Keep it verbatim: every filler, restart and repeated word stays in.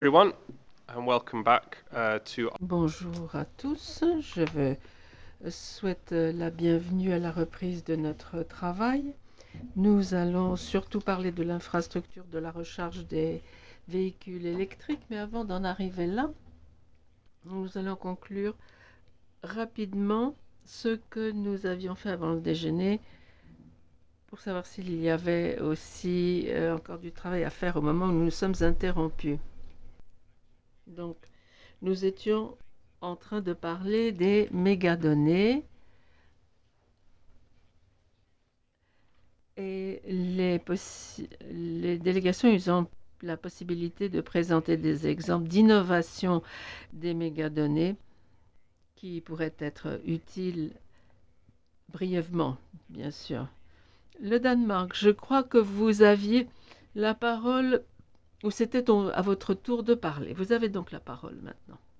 Everyone, and welcome back uh, to. Bonjour à tous, je veux- souhaite la bienvenue à la reprise de notre travail. Nous allons surtout parler de l'infrastructure de la recharge des véhicules électriques, mais avant d'en arriver là, nous allons conclure rapidement ce que nous avions fait avant le déjeuner pour savoir s'il y avait aussi euh, encore du travail à faire au moment où nous nous sommes interrompus. Donc, nous étions en train de parler des mégadonnées. Et les, possi- les délégations, ils ont la possibilité de présenter des exemples d'innovation des mégadonnées qui pourraient être utiles brièvement, bien sûr. Le Danemark, je crois que vous aviez la parole, ou c'était ton- à votre tour de parler. Vous avez donc la parole maintenant.